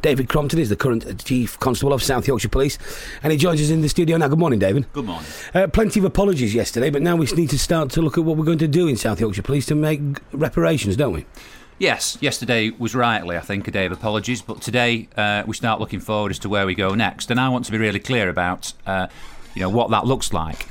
David Crompton is the current Chief Constable of South Yorkshire Police, and he joins us in the studio now. Good morning, David. Good morning. Plenty of apologies yesterday, but now we need to start to look at what we're going to do in South Yorkshire Police to make reparations, don't we? Yes, yesterday was rightly, I think, a day of apologies, but today we start looking forward as to where we go next, and I want to be really clear about what that looks like.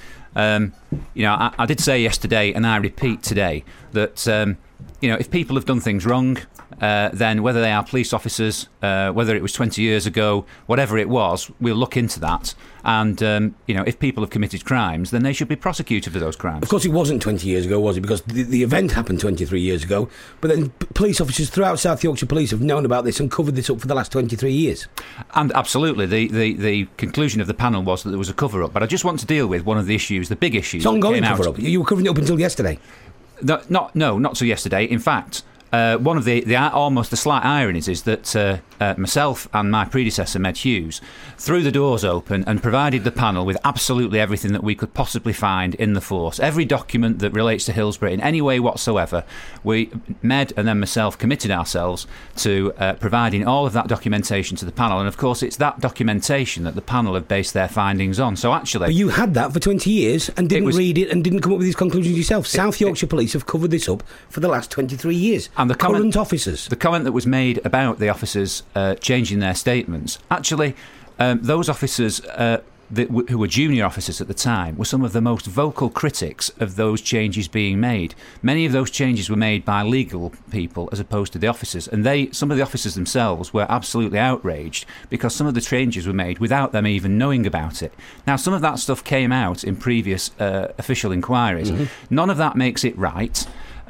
I did say yesterday, and I repeat today, that if people have done things wrong, then whether they are police officers, whether it was 20 years ago, whatever it was, we'll look into that. And, if people have committed crimes, then they should be prosecuted for those crimes. Of course, it wasn't 20 years ago, was it? Because the event happened 23 years ago. But then police officers throughout South Yorkshire Police have known about this and covered this up for the last 23 years. And absolutely, the conclusion of the panel was that there was a cover-up. But I just want to deal with one of the issues, the big issues. It's ongoing cover-up. You were covering it up until yesterday. No, not till yesterday. In fact, one of the almost the slight ironies is that myself and my predecessor, Med Hughes, threw the doors open and provided the panel with absolutely everything that we could possibly find in the force. Every document that relates to Hillsborough in any way whatsoever, Med and then myself committed ourselves to providing all of that documentation to the panel. And of course, it's that documentation that the panel have based their findings on. So actually, but you had that for 20 years and didn't read it and didn't come up with these conclusions yourself. South Yorkshire Police have covered this up for the last 23 years. And the current officers. The comment that was made about the officers changing their statements, actually, those officers who were junior officers at the time were some of the most vocal critics of those changes being made. Many of those changes were made by legal people as opposed to the officers, and some of the officers themselves were absolutely outraged because some of the changes were made without them even knowing about it. Now, some of that stuff came out in previous official inquiries. Mm-hmm. None of that makes it right.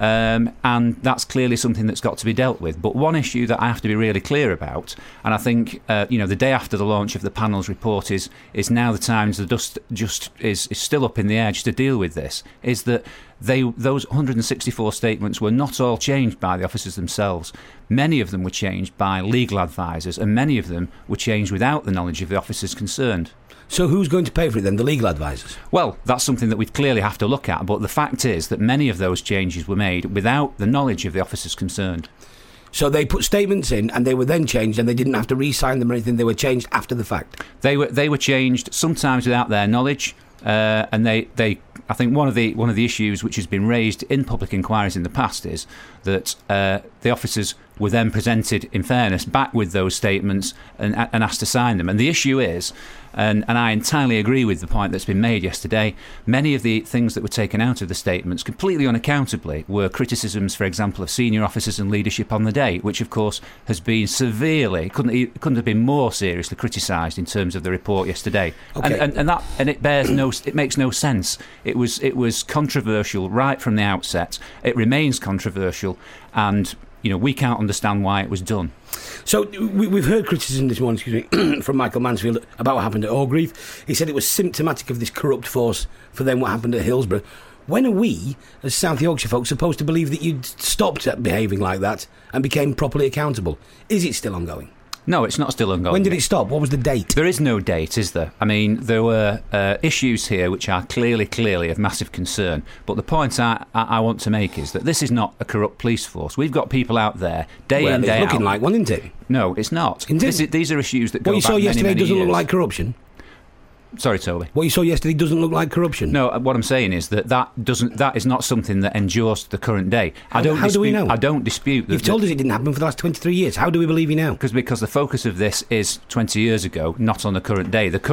And that's clearly something that's got to be dealt with. But one issue that I have to be really clear about, and I think the day after the launch of the panel's report is now the time the dust just is still up in the air just to deal with this, is that those 164 statements were not all changed by the officers themselves. Many of them were changed by legal advisors, and many of them were changed without the knowledge of the officers concerned. So who's going to pay for it then, the legal advisors? Well, that's something that we'd clearly have to look at, but the fact is that many of those changes were made without the knowledge of the officers concerned. So they put statements in and they were then changed and they didn't have to re-sign them or anything, they were changed after the fact? They were changed sometimes without their knowledge, and I think one of the issues which has been raised in public inquiries in the past is that the officers were then presented, in fairness, back with those statements and asked to sign them. And the issue is, and I entirely agree with the point that's been made yesterday, many of the things that were taken out of the statements, completely unaccountably, were criticisms, for example, of senior officers and leadership on the day, which, of course, has been severely, couldn't have been more seriously criticised in terms of the report yesterday. Okay. And it makes no sense. It was controversial right from the outset. It remains controversial, and we can't understand why it was done. So we've heard criticism this morning, from Michael Mansfield about what happened at Orgreave. He said it was symptomatic of this corrupt force for then what happened at Hillsborough. When are we, as South Yorkshire folks, supposed to believe that you'd stopped behaving like that and became properly accountable? Is it still ongoing? No, it's not still ongoing. When did it stop? What was the date? There is no date, is there? I mean, there were issues here which are clearly of massive concern. But the point I want to make is that this is not a corrupt police force. We've got people out there day in, day out. It's looking like one, isn't it? No, it's not. These are issues that go back many, many years. What you saw yesterday doesn't look like corruption? Sorry, Toby. What you saw yesterday doesn't look like corruption. No, what I'm saying is that is not something that endures to the current day. How do we know? I don't dispute that. You've told us it didn't happen for the last 23 years. How do we believe you now? Because the focus of this is 20 years ago, not on the current day. The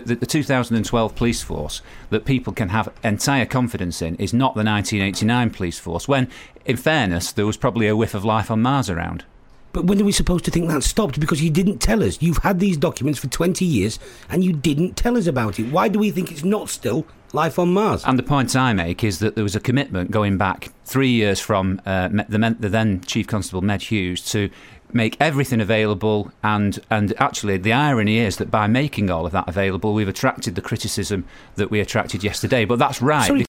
2012 police force that people can have entire confidence in is not the 1989 police force, when, in fairness, there was probably a whiff of life on Mars around. But when are we supposed to think that stopped? Because you didn't tell us. You've had these documents for 20 years and you didn't tell us about it. Why do we think it's not still life on Mars? And the point I make is that there was a commitment going back 3 years from the then Chief Constable Med Hughes to make everything available, and actually the irony is that by making all of that available we've attracted the criticism that we attracted yesterday. But that's right. Sorry,